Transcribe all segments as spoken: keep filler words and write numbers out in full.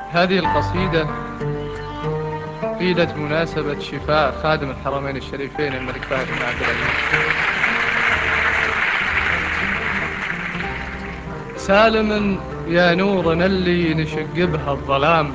هذه القصيدة قيلت بمناسبة شفاء خادم الحرمين الشريفين الملك فهد بن عبد العزيز. سالم يا نورنا اللي نشق بها الظلام،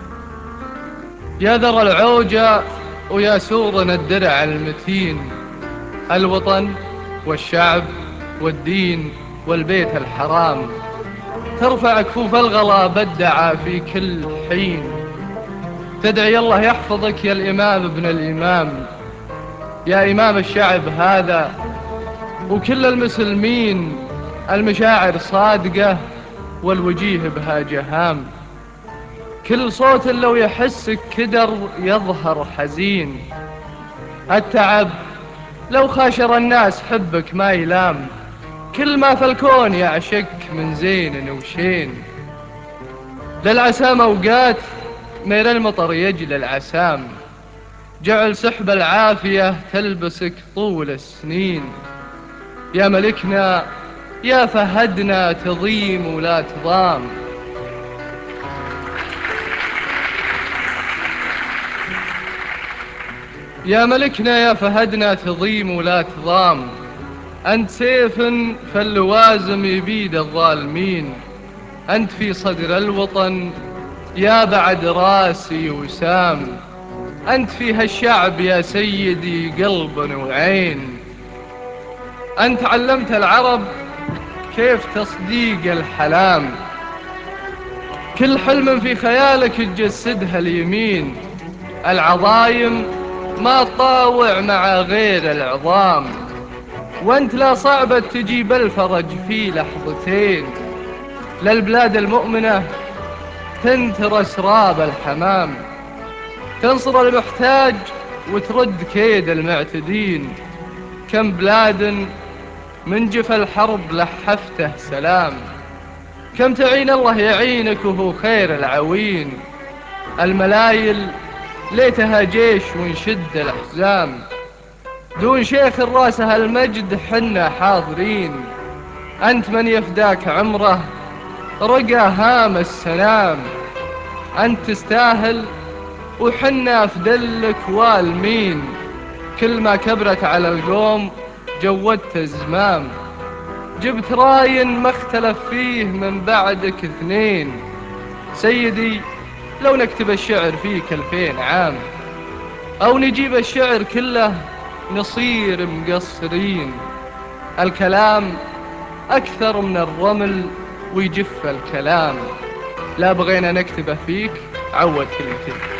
يا ذر العوجة ويا سورنا الدرع المتين، الوطن والشعب والدين والبيت الحرام، ترفع كفوف الغلا بدعا في كل حين، تدعي الله يحفظك يا الإمام ابن الإمام، يا إمام الشعب هذا وكل المسلمين، المشاعر صادقة والوجيه بها جهام، كل صوت لو يحسك كدر يظهر حزين، التعب لو خاشر الناس حبك ما يلام، كل ما في الكون يعشق من زين وشين، للعسام أوقات مير المطر يجلي العسام، جعل سحب العافية تلبسك طول السنين، يا ملكنا يا فهدنا تضيم ولا تضام. يا ملكنا يا فهدنا تضيم ولا تضام، أنت سيف فاللوازم يبيد الظالمين، أنت في صدر الوطن يا بعد راسي وسام، أنت في هالشعب يا سيدي قلب وعين، أنت علمت العرب كيف تصديق الحلام، كل حلم في خيالك تجسدها اليمين، العظايم ما تطاوع مع غير العظام، وانت لا صعبة تجيب الفرج في لحظتين، للبلاد المؤمنة تنثر أسراب الحمام، تنصر المحتاج وترد كيد المعتدين، كم بلاد من جف الحرب لحفته سلام، كم تعين الله يعينك وهو خير العوين، الملايل ليتها جيش ونشد الأحزام، دون شيخ راسها المجد حنا حاضرين، أنت من يفداك عمره رقى هام السلام، أنت تستاهل وحنا فدلك والمين، كل ما كبرت على القوم جودت الزمام، جبت راي ما اختلف فيه من بعدك اثنين، سيدي لو نكتب الشعر فيك الفين عام، أو نجيب الشعر كله نصير مقصرين، الكلام أكثر من الرمل ويجف الكلام، لا بغينا نكتبه فيك عود كلمتين.